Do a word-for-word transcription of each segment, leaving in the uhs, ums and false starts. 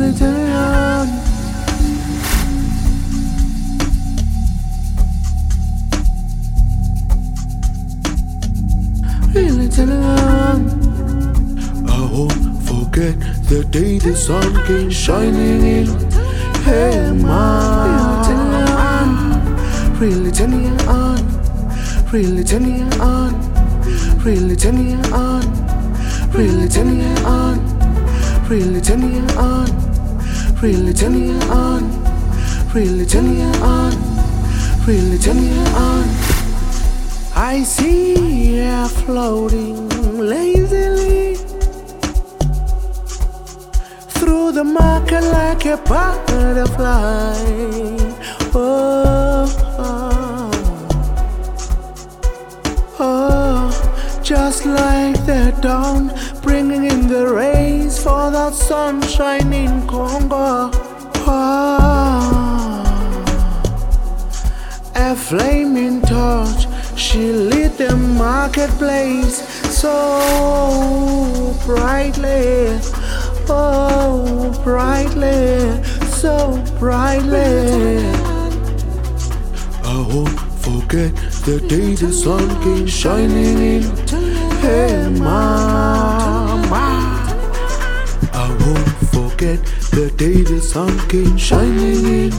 Really turn it on. Really turn it on. I won't forget the day the sun came shining in. Hey, ma, Really turn it on. Really turn it on. Really turn it on. Really turn it on. Really turn it on. Really turn it on. Really turn it on. Really turn it on. I see her floating lazily through the market like a butterfly. Oh, oh, oh, just like the dawn, bringing in the rays for that sunshine in Congo. Oh, a flaming torch, she lit the marketplace so brightly. Oh, brightly, so brightly. I won't forget the day the sun came shining in. Hey, mama, I won't forget the day the sun came shining in.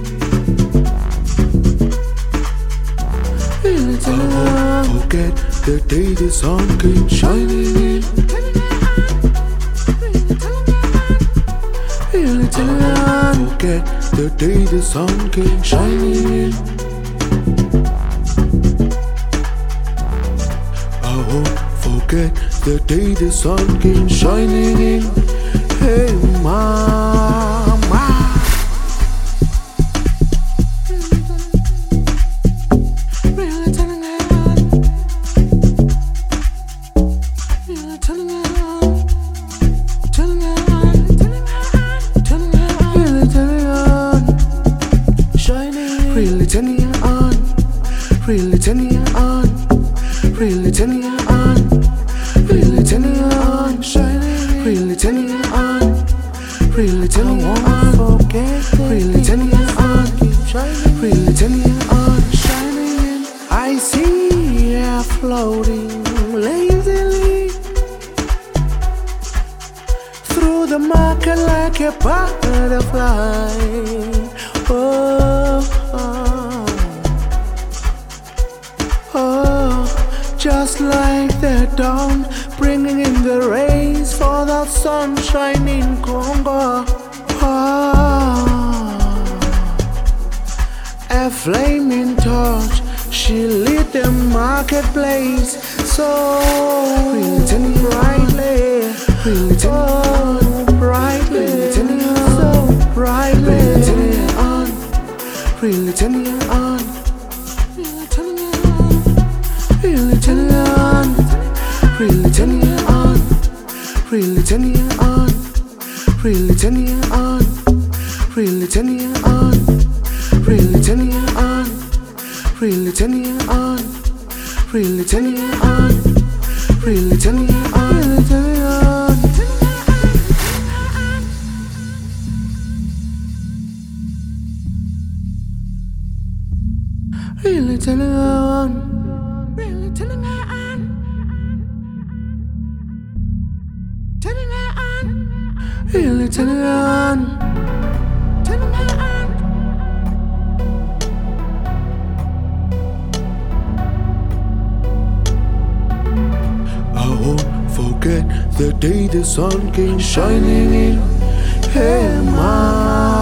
I won't forget the day the sun came shining in. Really turn it I on. won't forget the day the sun came shining in. I won't forget the day the sun came shining in. Hey, mama. Really turning it on. Really turning it on. Turning it on. Turning it on. Really turning it on. Shining. Really turning it on. Really turning it on. Really turning it on. Really turning it on. Shining. Really turning it on. Really turning it on. Really turning it on. Really turning it on. Shining. I see her floating lazily through the market like a butterfly. Oh, oh, oh, just like the dawn, bringing in the rays for that sunshine in Congo. Oh, a flaming torch, she lit the marketplace so really brightly, really oh, brightly, so brightly, really turning it on, really turning it on, really turning it on, really turning it on, really turning it on, really turning it on, really turning it on, really turning it on, really turning it on, really turning it on, really turning it on, really turning it on. Really turning it on. Really turning it on. Turning it on. Really turning it on. Turning it on. I won't forget the day the sun came shining in. Hey, ma.